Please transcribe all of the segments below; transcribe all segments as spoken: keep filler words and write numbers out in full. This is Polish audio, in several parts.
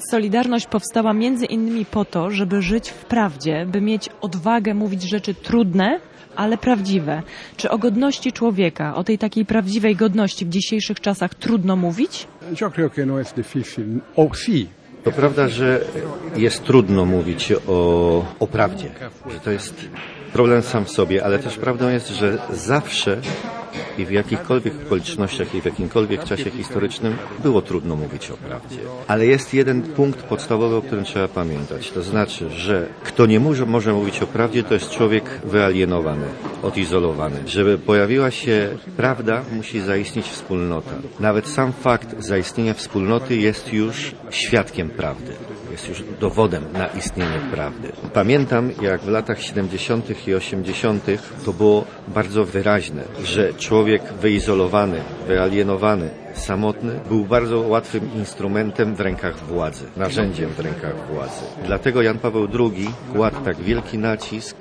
Solidarność powstała między innymi po to, żeby żyć w prawdzie, by mieć odwagę mówić rzeczy trudne, ale prawdziwe. Czy o godności człowieka, o tej takiej prawdziwej godności w dzisiejszych czasach trudno mówić? Yo creo que no es difícil, o sí. To prawda, że jest trudno mówić o, o prawdzie, że to jest problem sam w sobie, ale też prawdą jest, że zawsze i w jakichkolwiek okolicznościach i w jakimkolwiek czasie historycznym było trudno mówić o prawdzie. Ale jest jeden punkt podstawowy, o którym trzeba pamiętać. To znaczy, że kto nie może, może mówić o prawdzie, to jest człowiek wyalienowany, odizolowany. Żeby pojawiła się prawda, musi zaistnieć wspólnota. Nawet sam fakt zaistnienia wspólnoty jest już świadkiem prawdy. Jest już dowodem na istnienie prawdy. Pamiętam, jak w latach siedemdziesiątych i osiemdziesiątych to było bardzo wyraźne, że człowiek wyizolowany, wyalienowany, samotny był bardzo łatwym instrumentem w rękach władzy, narzędziem w rękach władzy. Dlatego Jan Paweł drugi kładł tak wielki nacisk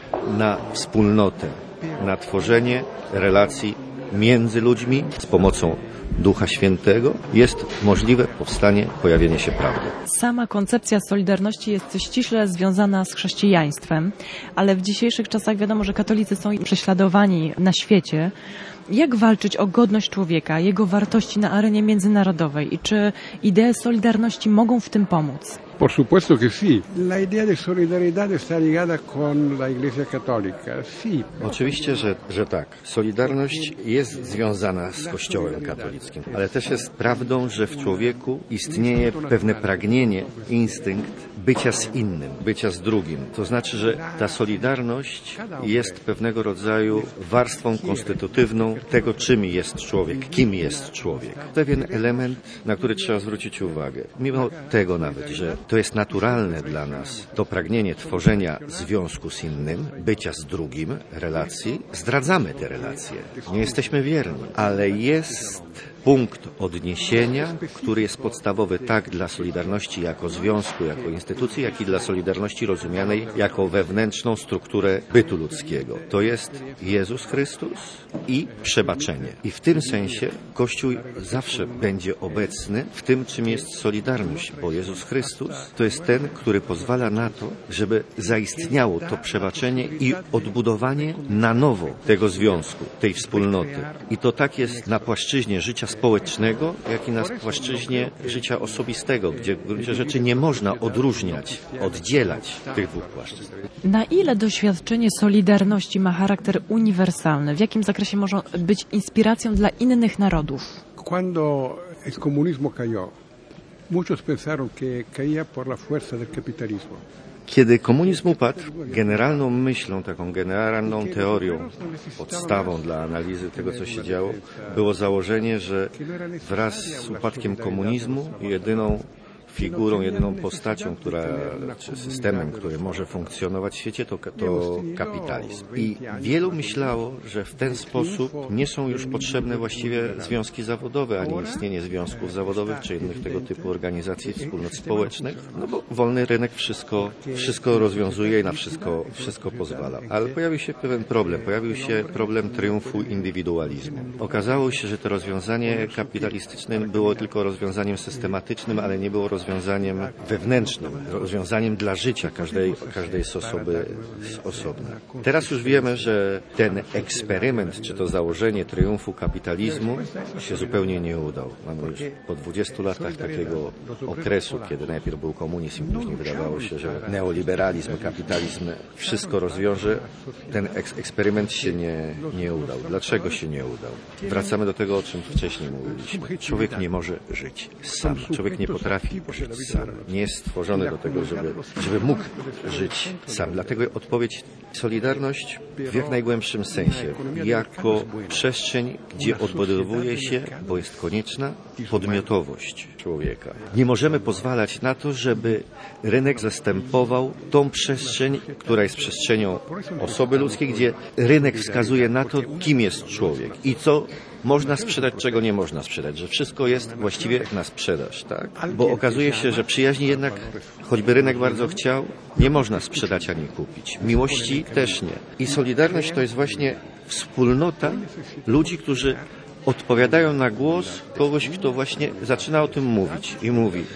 na wspólnotę, na tworzenie relacji między ludźmi z pomocą Ducha Świętego jest możliwe powstanie, pojawienie się prawdy. Sama koncepcja Solidarności jest ściśle związana z chrześcijaństwem, ale w dzisiejszych czasach wiadomo, że katolicy są prześladowani na świecie. Jak walczyć o godność człowieka, jego wartości na arenie międzynarodowej i czy idee Solidarności mogą w tym pomóc? Por supuesto que sí. La idea de solidaridad está ligada con la Iglesia Católica. Sí. Oczywiście, że, że tak. Solidarność jest związana z Kościołem katolickim, ale też jest prawdą, że w człowieku istnieje pewne pragnienie, instynkt bycia z innym, bycia z drugim. To znaczy, że ta solidarność jest pewnego rodzaju warstwą konstytutywną tego, czym jest człowiek, kim jest człowiek. Pewien element, na który trzeba zwrócić uwagę. Mimo tego nawet, że to jest naturalne dla nas, to pragnienie tworzenia związku z innym, bycia z drugim, relacji, zdradzamy te relacje. Nie jesteśmy wierni, ale jest punkt odniesienia, który jest podstawowy tak dla Solidarności jako związku, jako instytucji, jak i dla Solidarności rozumianej jako wewnętrzną strukturę bytu ludzkiego. To jest Jezus Chrystus i przebaczenie. I w tym sensie Kościół zawsze będzie obecny w tym, czym jest Solidarność, bo Jezus Chrystus to jest ten, który pozwala na to, żeby zaistniało to przebaczenie i odbudowanie na nowo tego związku, tej wspólnoty. I to tak jest na płaszczyźnie życia społecznego, jak i na płaszczyźnie życia osobistego, gdzie w gruncie rzeczy nie można odróżniać, oddzielać tych dwóch płaszczyzn. Na ile doświadczenie Solidarności ma charakter uniwersalny? W jakim zakresie może być inspiracją dla innych narodów? Cuando el comunismo cayó, muchos pensaron que caía por la fuerza del capitalismo. Kiedy komunizm upadł, generalną myślą, taką generalną teorią, podstawą dla analizy tego, co się działo, było założenie, że wraz z upadkiem komunizmu jedyną figurą, jedyną postacią, która, czy systemem, który może funkcjonować w świecie, to, to kapitalizm. I wielu myślało, że w ten sposób nie są już potrzebne właściwie związki zawodowe, ani istnienie związków zawodowych, czy innych tego typu organizacji, wspólnot społecznych, no bo wolny rynek wszystko, wszystko rozwiązuje i na wszystko, wszystko pozwala. Ale pojawił się pewien problem. Pojawił się problem triumfu indywidualizmu. Okazało się, że to rozwiązanie kapitalistyczne było tylko rozwiązaniem systematycznym, ale nie było rozwiązaniem rozwiązaniem wewnętrznym, rozwiązaniem dla życia każdej, każdej z osoby z osobna. Teraz już wiemy, że ten eksperyment, czy to założenie triumfu kapitalizmu się zupełnie nie udał. Mamy już po dwudziestu latach takiego okresu, kiedy najpierw był komunizm, później wydawało się, że neoliberalizm, kapitalizm wszystko rozwiąże. Ten eks- eksperyment się nie, nie udał. Dlaczego się nie udał? Wracamy do tego, o czym wcześniej mówiliśmy. Człowiek nie może żyć sam. Człowiek nie potrafi żyć sam. Nie jest stworzony do tego, żeby, żeby mógł żyć sam. Dlatego odpowiedź Solidarność w jak najgłębszym sensie, jako przestrzeń, gdzie odbudowuje się, bo jest konieczna, podmiotowość człowieka. Nie możemy pozwalać na to, żeby rynek zastępował tą przestrzeń, która jest przestrzenią osoby ludzkiej, gdzie rynek wskazuje na to, kim jest człowiek i co można sprzedać, czego nie można sprzedać, że wszystko jest właściwie na sprzedaż, tak? Bo okazuje się, że przyjaźni jednak, choćby rynek bardzo chciał, nie można sprzedać ani kupić. Miłości też nie. I Solidarność to jest właśnie wspólnota ludzi, którzy odpowiadają na głos kogoś, kto właśnie zaczyna o tym mówić i mówi: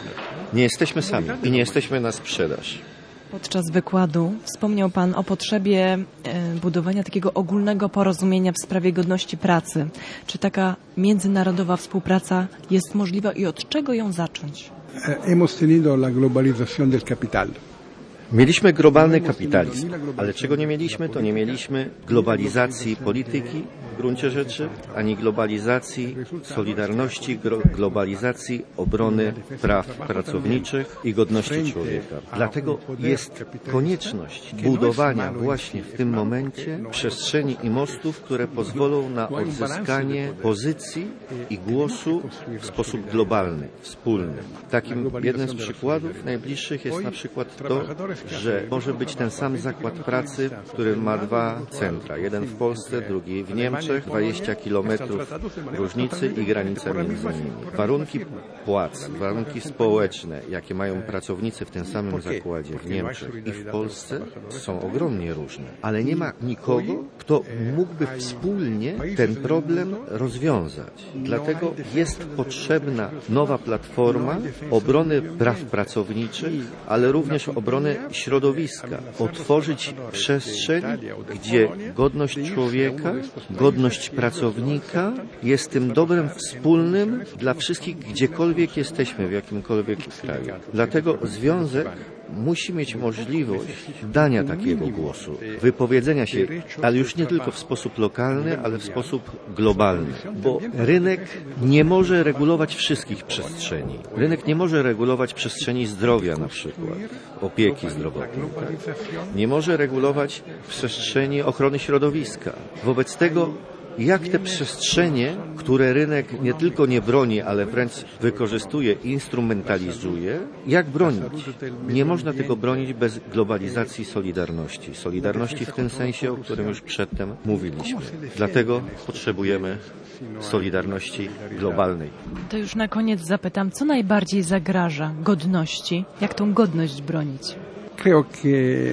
Nie jesteśmy sami i nie jesteśmy na sprzedaż. Podczas wykładu wspomniał Pan o potrzebie budowania takiego ogólnego porozumienia w sprawie godności pracy. Czy taka międzynarodowa współpraca jest możliwa i od czego ją zacząć? Hemos tenido la globalización del capital. Mieliśmy globalny kapitalizm, ale czego nie mieliśmy, to nie mieliśmy globalizacji polityki w gruncie rzeczy, ani globalizacji solidarności, globalizacji obrony praw pracowniczych i godności człowieka. Dlatego jest konieczność budowania właśnie w tym momencie przestrzeni i mostów, które pozwolą na odzyskanie pozycji i głosu w sposób globalny, wspólny. Takim jednym z przykładów najbliższych jest na przykład to, że może być ten sam zakład pracy, który ma dwa centra. Jeden w Polsce, drugi w Niemczech, dwadzieścia kilometrów różnicy i granice między nimi. Warunki płac, warunki społeczne, jakie mają pracownicy w tym samym zakładzie w Niemczech i w Polsce, są ogromnie różne. Ale nie ma nikogo, kto mógłby wspólnie ten problem rozwiązać. Dlatego jest potrzebna nowa platforma obrony praw pracowniczych, ale również obrony środowiska. Otworzyć przestrzeń, gdzie godność człowieka, godność pracownika jest tym dobrem wspólnym dla wszystkich, gdziekolwiek jesteśmy, w jakimkolwiek kraju. Dlatego związek musi mieć możliwość dania takiego głosu, wypowiedzenia się, ale już nie tylko w sposób lokalny, ale w sposób globalny. Bo rynek nie może regulować wszystkich przestrzeni. Rynek nie może regulować przestrzeni zdrowia na przykład, opieki zdrowotnej. Tak? Nie może regulować przestrzeni ochrony środowiska. Wobec tego jak te przestrzenie, które rynek nie tylko nie broni, ale wręcz wykorzystuje, instrumentalizuje, jak bronić? Nie można tego bronić bez globalizacji solidarności. Solidarności w tym sensie, o którym już przedtem mówiliśmy. Dlatego potrzebujemy solidarności globalnej. To już na koniec zapytam, co najbardziej zagraża godności? Jak tą godność bronić? Creo que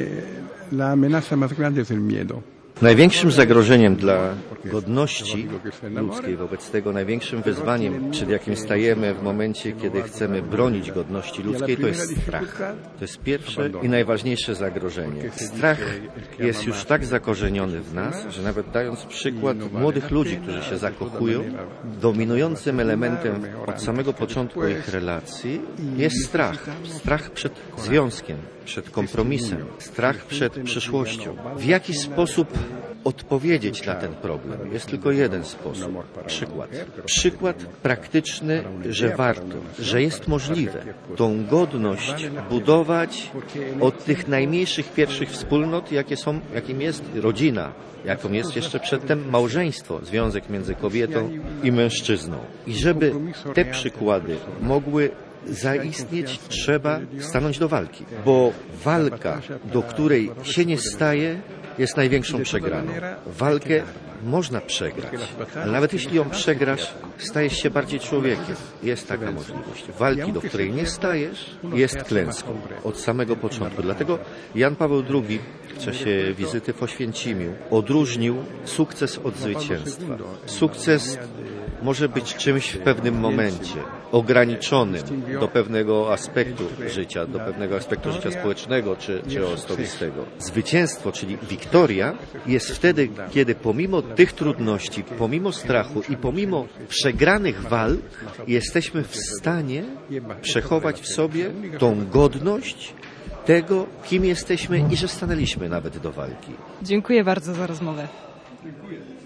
la amenaza más grande es el miedo. Największym zagrożeniem dla godności ludzkiej, wobec tego największym wyzwaniem, przed jakim stajemy w momencie, kiedy chcemy bronić godności ludzkiej, to jest strach. To jest pierwsze i najważniejsze zagrożenie. Strach jest już tak zakorzeniony w nas, że nawet dając przykład młodych ludzi, którzy się zakochują, dominującym elementem od samego początku ich relacji jest strach. Strach przed związkiem, przed kompromisem, strach przed przyszłością. W jaki sposób odpowiedzieć na ten problem? Jest tylko jeden sposób. Przykład. Przykład praktyczny, że warto, że jest możliwe tą godność budować od tych najmniejszych pierwszych wspólnot, jakie są, jakim jest rodzina, jaką jest jeszcze przedtem małżeństwo, związek między kobietą i mężczyzną. I żeby te przykłady mogły zaistnieć, trzeba stanąć do walki, bo walka, do której się nie staje, jest największą przegraną. Walkę można przegrać, ale nawet jeśli ją przegrasz, stajesz się bardziej człowiekiem. Jest taka możliwość. Walki, do której nie stajesz, jest klęską od samego początku. Dlatego Jan Paweł drugi w czasie wizyty w Oświęcimiu odróżnił sukces od zwycięstwa. Sukces może być czymś w pewnym momencie, ograniczonym do pewnego aspektu życia, do pewnego aspektu życia społecznego czy, czy osobistego. Zwycięstwo, czyli wiktoria, jest wtedy, kiedy pomimo tych trudności, pomimo strachu i pomimo przegranych walk, jesteśmy w stanie przechować w sobie tą godność tego, kim jesteśmy i że stanęliśmy nawet do walki. Dziękuję bardzo za rozmowę. Dziękuję.